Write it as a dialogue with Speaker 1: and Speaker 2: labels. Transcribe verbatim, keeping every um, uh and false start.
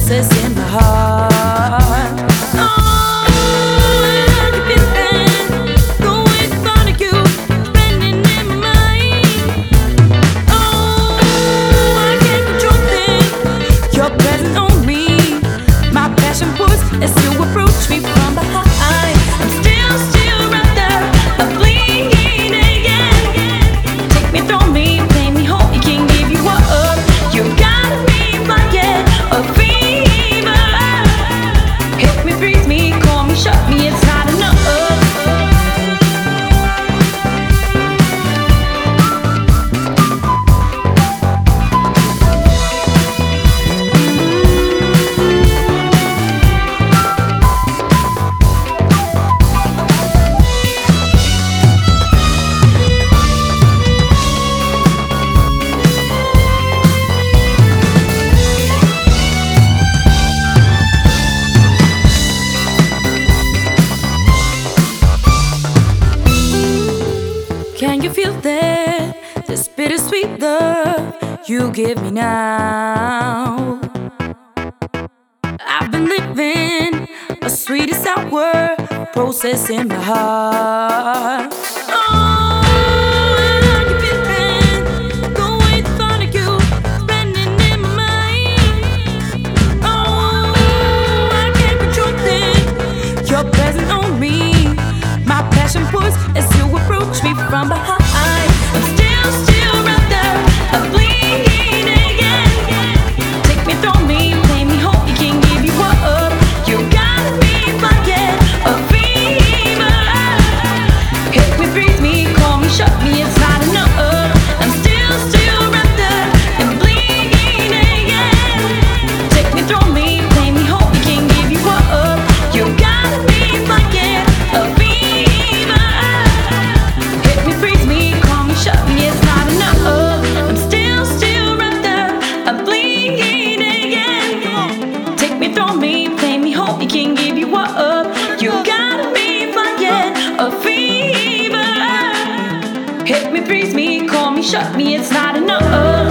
Speaker 1: process in my heart. Oh, I can feel it going in front of you, spinning in my mind. Oh, I can't control things. Your presence on me, my passion pulls as you approach me from behind. I'm still, still right there, I'm bleeding again. Take me, throw me, play me, hope you can give you up. You gotta be flying a fever. Hit me, freeze me, call me, shut me, it's not enough. Can you feel that? This bittersweet love you give me now. I've been living a sweet and sour process in my heart. Oh, I can feel it going in front of you, spinning in my mind. Oh, I can't control things. Your presence on me, my passion pours as you approach me from behind. I'm still, still right there, I'm bleeding again. Take me, throw me, play me, hope you can give you up. You gotta be flying a fever. Hit me, freeze me, call me, shut me, it's not enough. I'm still, still right there, and bleeding again. Take me, throw me, play me, hope you can give you up. You gotta be flying a fever. Hit me, freeze me, call me, shut me, it's not enough. I'm still, still right there, I'm bleeding again. Take me, throw me, play me, hope you can give you up. You gotta be flying a fever. Hit me, freeze me, call me, shut me, it's not enough.